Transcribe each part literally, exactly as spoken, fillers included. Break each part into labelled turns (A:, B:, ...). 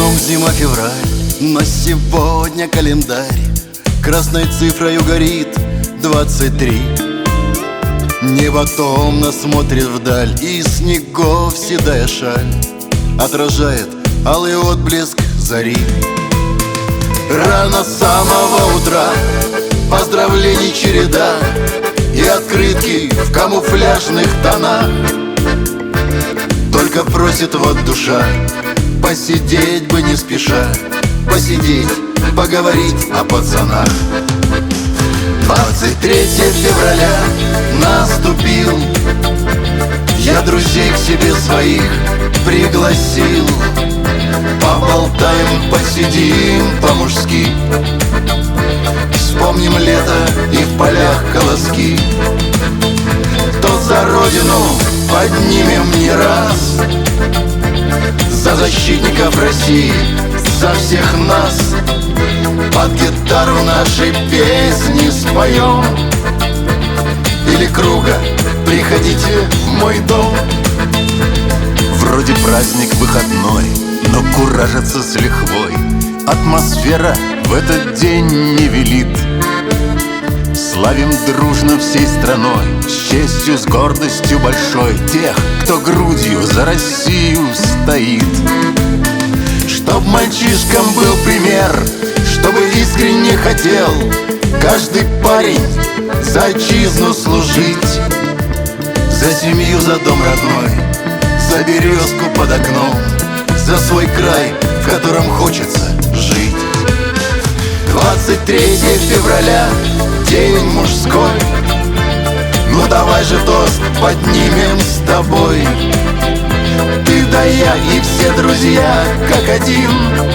A: днем зима-февраль, но сегодня календарь красной цифрою горит двадцать три. Небо томно смотрит вдаль, и снегов седая шаль отражает алый отблеск зари. Рано с самого утра поздравлений череда и открытки в камуфляжных тонах. Только просит вот душа посидеть бы не спеша, посидеть, поговорить о пацанах. Двадцать третьего февраля наступил, я друзей к себе своих пригласил. Поболтаем, посидим по-мужски, вспомним лето и в полях колоски. То за родину поднимем не раз, за защитников России, за всех нас. Под гитару нашей песни споем. Или круга приходите в мой дом.
B: Вроде праздник выходной, но куражится с лихвой. Атмосфера в этот день не велит. Славим дружно всей страной, с честью, с гордостью большой тех, кто грудью за Россию стоит. Чтоб мальчишкам был пример, чтобы искренне хотел каждый парень за отчизну служить. За семью, за дом родной, за березку под окном, за свой край, в котором хочется жить. Двадцать третьего февраля, день мужской, ну давай же тост поднимем с тобой. Ты да я и все друзья как один,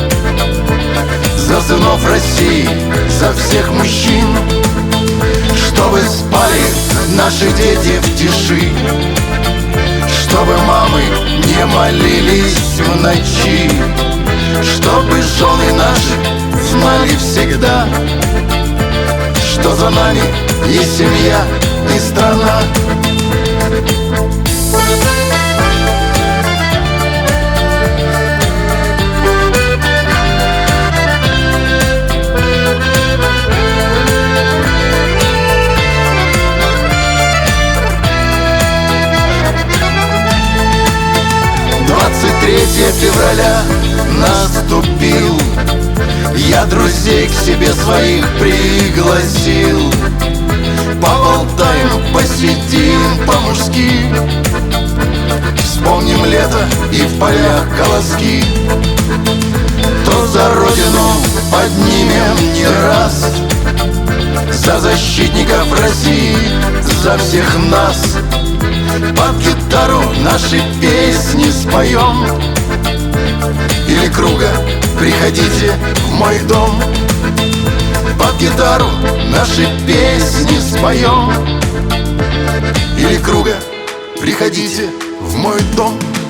B: за сынов России, за всех мужчин. Чтобы спали наши дети в тиши, чтобы мамы не молились в ночи, чтобы жены наши знали всегда, что за нами и семья, и страна.
A: двадцать третьего февраля наступил, я друзей к себе своих пригласил. Поболтаем, посидим по-мужски, вспомним лето и в полях колоски. То за родину поднимем не раз, за защитников России, за всех нас. Под гитару наши песни споем. Или круга приходите в мой дом. Под гитару наши песни споем. Или круга приходите в мой дом.